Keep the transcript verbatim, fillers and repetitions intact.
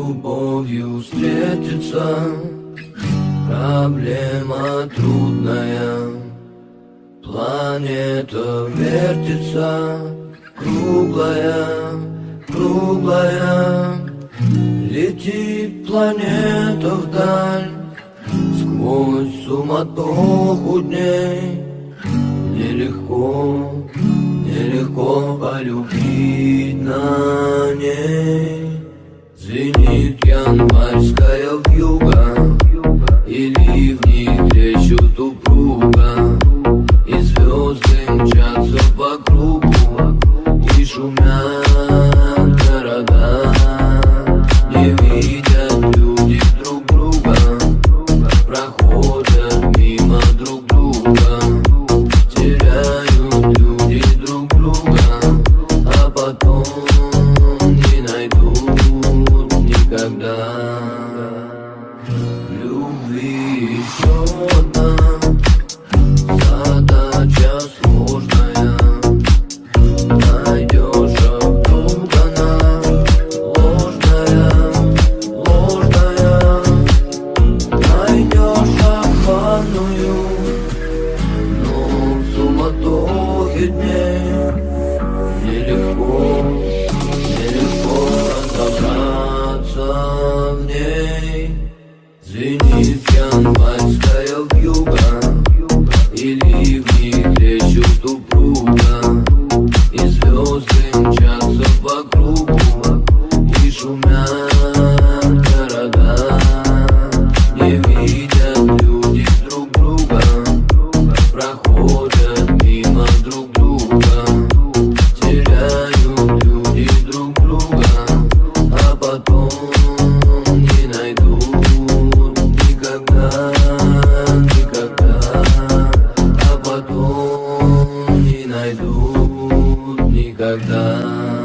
любовью встретиться. Проблема трудная, планета вертится, круглая, круглая. Летит планета вдаль, сквозь суматоху дней. Нелегко, нелегко полюбить на ней. Звенит январская вьюга, и ливни трещут упруга, и звезды мчатся по кругу, и шумят города. Не видят люди друг друга, проходят мимо друг друга. Теряют люди друг друга, а потом не найдут никогда. Любви еще одна задача сложная. Найдешь, а вдруг она ложная, ложная. Найдешь обманную, но в суматохе дней нелегко, нелегко разобраться в ней. Звенит январская вьюга, и ливни трещут упруга, и звезды мчатся по кругу, и шумят города. Не видят люди друг друга, проходят мимо друг друга. Теряют люди друг друга, а потом не найдут никогда, никогда. А потом не найдут никогда.